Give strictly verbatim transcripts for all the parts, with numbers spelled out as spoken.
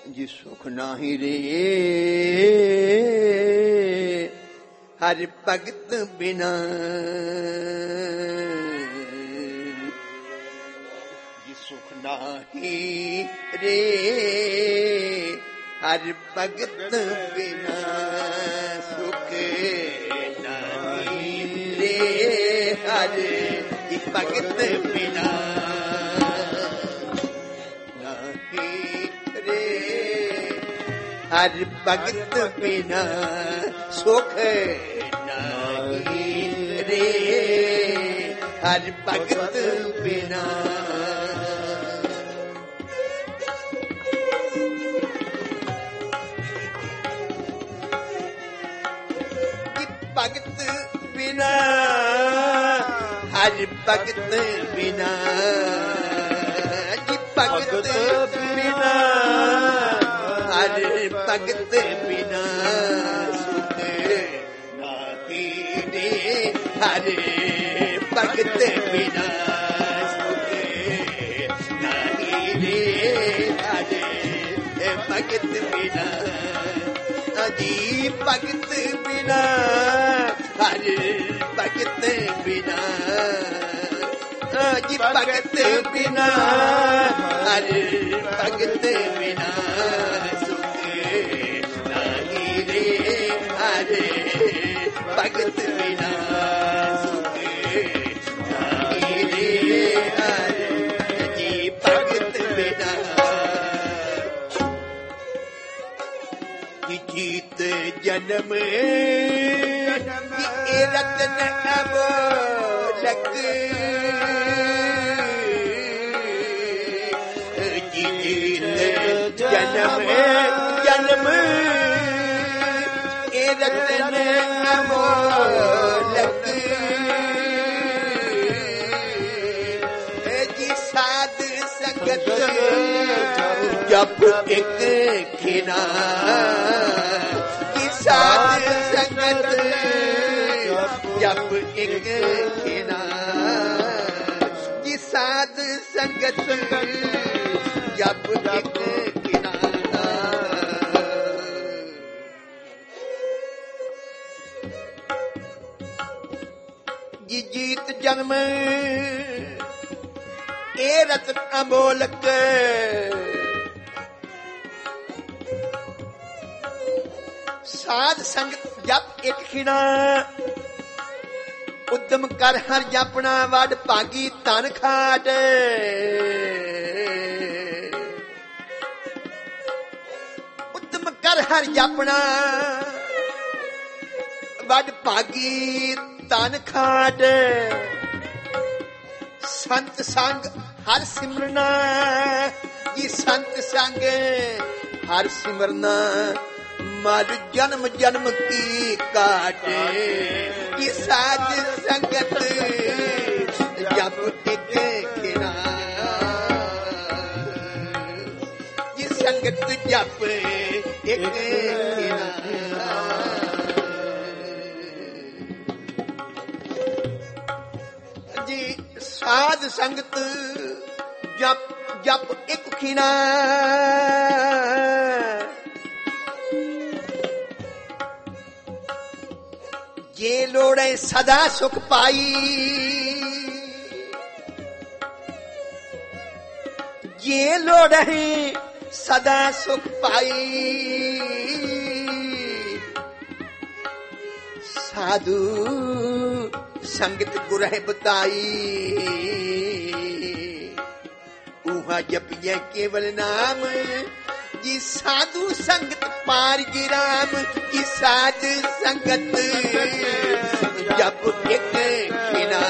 जी सुख नाही रे हर भगत बिना, जी सुख नाही रे हर भगत बिना, सुख नाही रे हर भगत बिना, हर भगत बिना सुख नहीं रे हर भगत बिना। भगत बिना हर भगत बिना, भगत बिना हर भगत बिना, सुख नाही रे हर भगत बिना, सुख नाही रे हर भगत बिना, अजी भगत बिना हर भगत बिना, अजी भगत बिना हर भगत बिना, भगत बिना सुख नाही रे हर जी भगत बिना। जीत जन्म की रतन अमोलक, जीत जन्म जन्म रतन अमोलक, जी साध संगत जप एक खिना, जी साध संगत जप एक खिना, जी साध संगत जप एक खिना, जी जीत जन्म ए रतन अमोलक, साध संगत जप एक खिना, उद्यम कर हर जपना वड भागी धन खाट, उद्यम कर हर जपना वड भागी धन खाट, संत संग हर सिमरना, जी संत संग हर सिमरना, मर जन्म जन्म की काट, जी साध संगत जप एक खिना, जी संगत जप एक खिना, साध संगत जप जप एक खिना, जे लोड़े सदा सुख पाई, जे लोड़े सदा सुख पाई, साधु संगत गुरह बताई, उहा जपिए केवल नाम, जी साधु संगत पार गिराम, जी साध संगत जप एक खिना,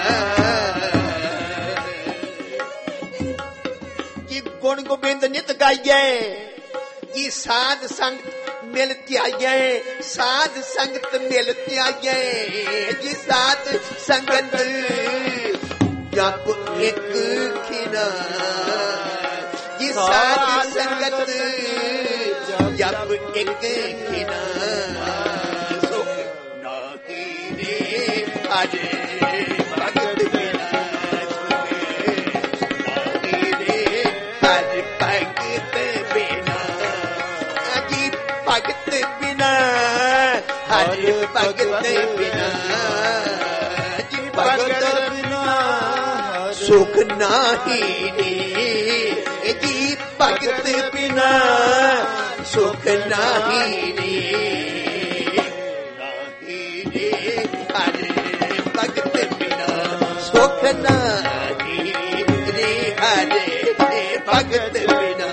जी गुण गोबिंद नित गाइए, जी साध संगत मिल त्यागे, साध संगत मिल त्यागे, जी साध संगत जप एक खिना, जी साध संगत जप एक खिना, सुख नाही रे हर भगत बिना, सुख नाही रे हर भगत बिना, ਭਗਤ ਬਿਨਾ ਜੀ ਭਗਤ ਬਿਨਾ ਸੁਖ ਨਾਹੀ ਰੇ ਜੀ ਭਗਤ ਬਿਨਾ ਸੁਖ ਨਾਹੀ ਰੇ ਨਾਹੀ ਰੇ ਹਰੇ ਭਗਤ ਬਿਨਾ ਸੁਖ ਨਾਹੀ ਰੇ ਹਰੇ ਭਗਤ ਬਿਨਾ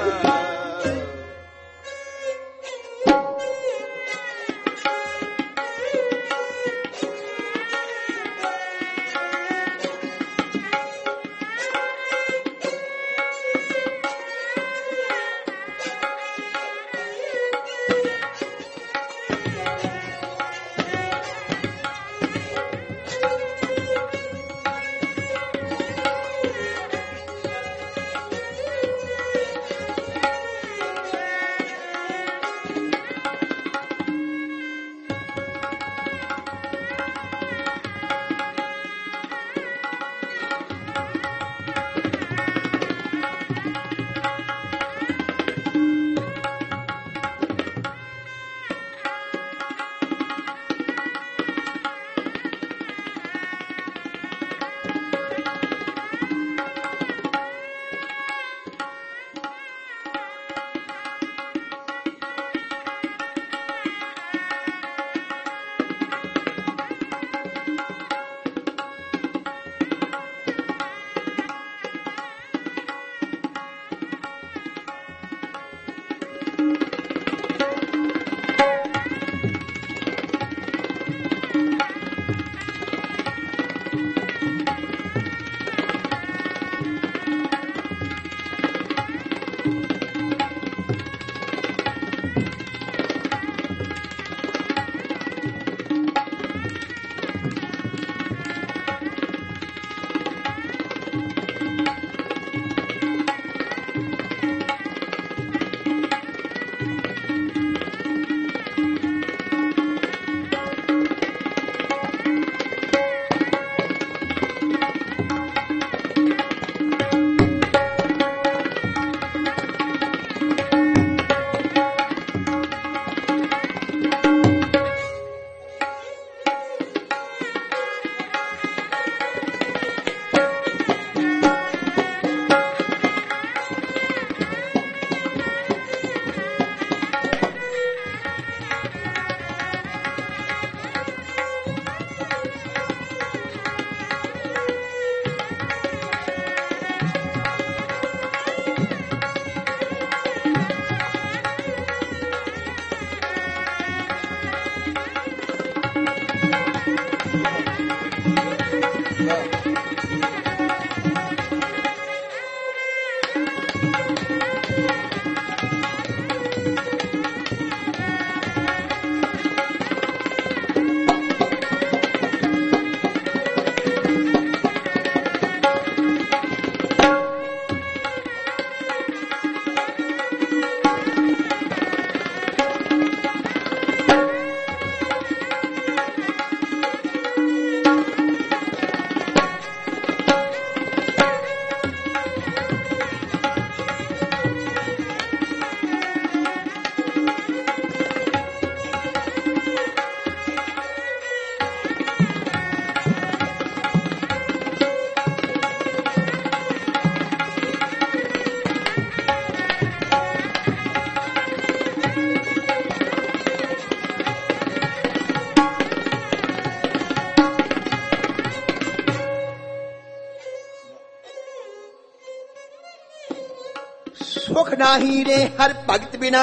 ਸੁਖ ਨਾਹੀ ਰੇ ਹਰ ਭਗਤ ਬਿਨਾ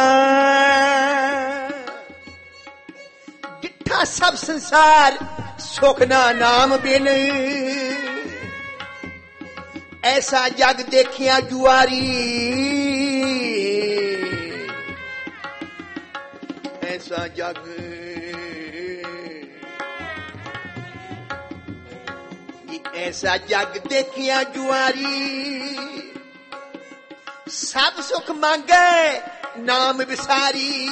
ਜਿੱਠਾ ਸਭ ਸੰਸਾਰ ਸੁਖ ਨਾ ਨਾਮ ਬਿਨ ਐਸਾ ਜਗ ਦੇਖਿਆ ਜੁਆਰੀ ਐਸਾ ਜਗ ਐਸਾ ਜਗ ਦੇਖਿਆ ਜੁਆਰੀ ਸਭ ਸੁਖ ਮੰਗੇ ਨਾਮ ਵਿਸਾਰੀ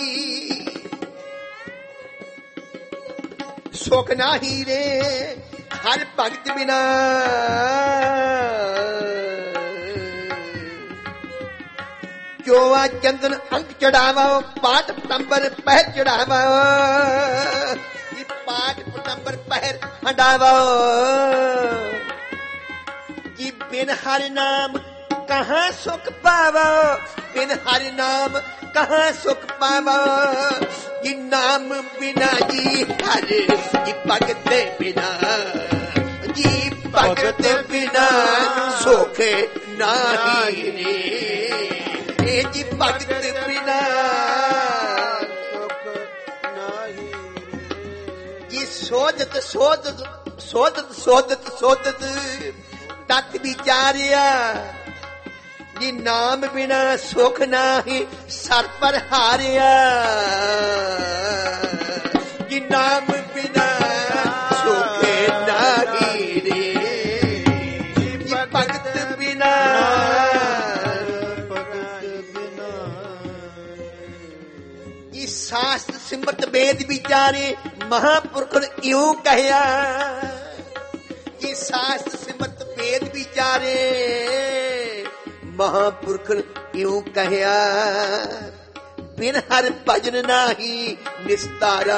ਸੁਖ ਨਾਹੀ ਰੇ ਹਰ ਭਗਤ ਬਿਨਾ ਚੋਆ ਚੰਦਨ ਅੰਕ ਚੜਾਵਾ ਪਾਠ ਤੰਬਰ ਪਹਿ ਚੜਾਵਾ पाठ नंबर पहर हटावो जी बिन हरि नाम कहाँ सुख पावो बिन हरि नाम कहाँ सुख पावो जी नाम बिना जी हरि जी भगत बिना जी भगत बिना सुख नाही रे जी भगत बिना सोदत सोदत सोदत सोदत सोदत तत् विचारिया जी नाम बिना सुख नाही सर पर हारिया जी नाम बिना सुख नाही रे जी भगत बिना जी शास्त्र सिमरत वेद विचारे महापुरख यूं कहया कि शास्त्र सिमरत वेद विचारे महापुरख यूं कहया बिन हर भजन नाही निस्तारा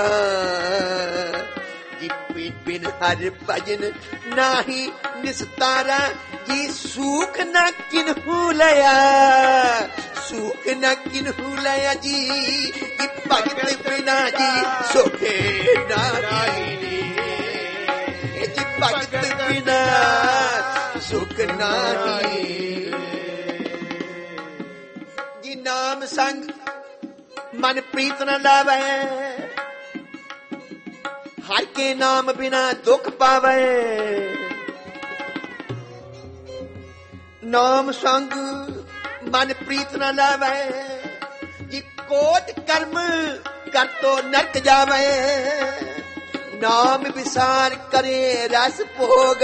जी बिन हर भजन नाही निस्तारा जी सुख न किन्हू लया सुख न किन्हू लया जी जी भगत बिना जी सुखे नाही जी भगत बिना सुख नाही जी नाम संग मन प्रीत न लावे हर के नाम बिना दुख पावे नाम संग मन प्रीत न लावे जी कोट कर्म कर तो नरक जावे नाम विसार करे रस भोग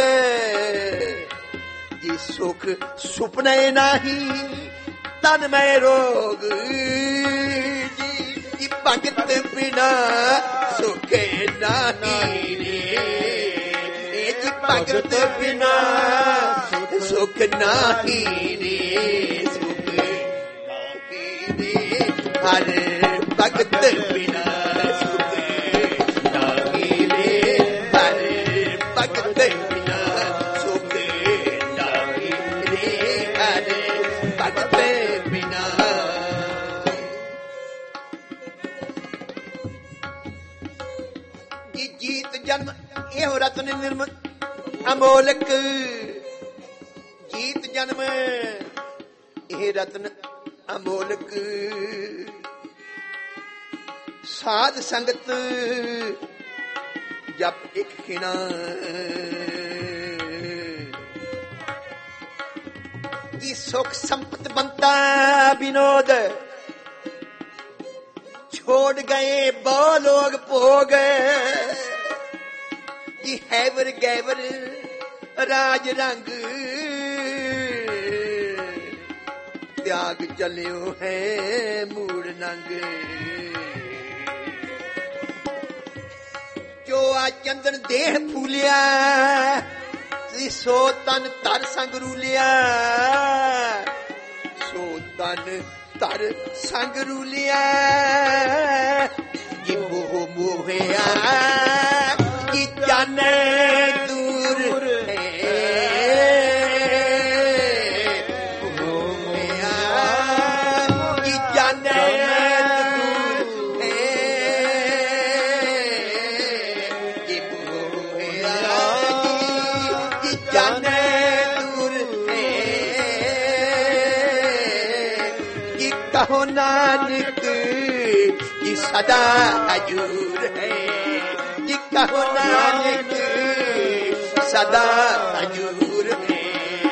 जी सुख सुपने नाही तन में रोग जी जी भगत बिना सुखे नाही रे जी भगत बिना सुख नाही रे सुख नाही रे हर भगत बिना सुख नाही रे हर भगत बिना सुख नाही रे हर भगत बिना जी जीत जन्म एहो रत्न निर्मल अमोलक जीत जन्म ਇਹ ਰਤਨ ਅਮੋਲਕ ਸਾਧ ਸੰਗਤ ਜਪ ਇੱਕ ਖਿਣਾ ਜੀ ਸੁਖ ਸੰਪਤ ਬੰਤਾ ਵਿਨੋਦ छोड़ गए बहु लोग भोग जी हैवर गैवर राज रंग त्याग चलियो है मूड नंग जो आ चंदन देह फूलिया सो तन तर संग रूलिया सो तन तर संग रूलिया जी मोह मोहया जी जाने दूर है मोहया जी जाने दूर है जी मोहया जी जाने कहो नानक जी सदा हजूर है जी कहो नानक सदा हजूर है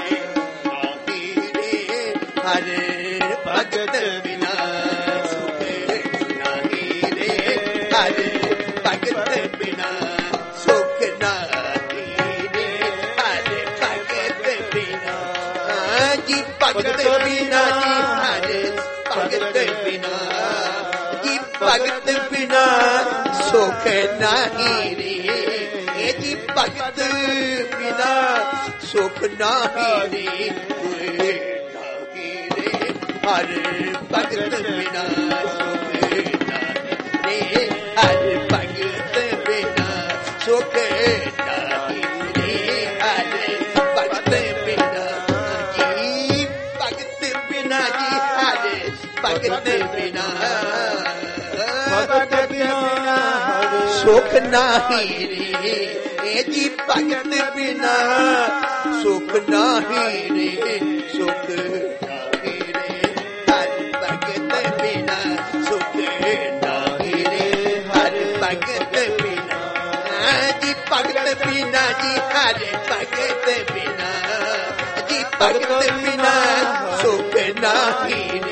हर भगत बिना सुख नहीं रे हर भगत बिना सुख नहीं रे हर भगत बिना जी भगत बिना जी हर भगत बिना जी भगत बिना सुख नहीं रे ये जी भगत बिना सुख नहीं रे नहीं रे हर भगत बिना सुख नहीं रे हर भगत बिना ਸੁਖ ਨਾਹੀ ਰੇ ਹਰਿ ਭਗਤ ਬਿਨਾ ਜੀ ਭਗਤ ਬਿਨਾ ਜੀ ਹਰਿ ਭਗਤ ਬਿਨਾ ਭਗਤ ਬਿਨਾ ਸੁਖ ਨਾਹੀ ਰੇ ਇਹ ਜੀ ਭਗਤ ਬਿਨਾ ਸੁਖ ਨਾਹੀ ਰੇ ਸੁਖ ਨਾਹੀ ਰੇ ਹਰਿ ਭਗਤ ਬਿਨਾ ਸੁਖ ਨਾਹੀ ਰੇ ਹਰਿ ਭਗਤ ਬਿਨਾ ਜੀ ਭਗਤ ਬਿਨਾ ਜੀ ਹਰਿ ਭਗਤ ਬਿਨਾ ਜੀ ਭਗਤ ਬਿਨਾ ਸੁਖ ਨਾਹੀ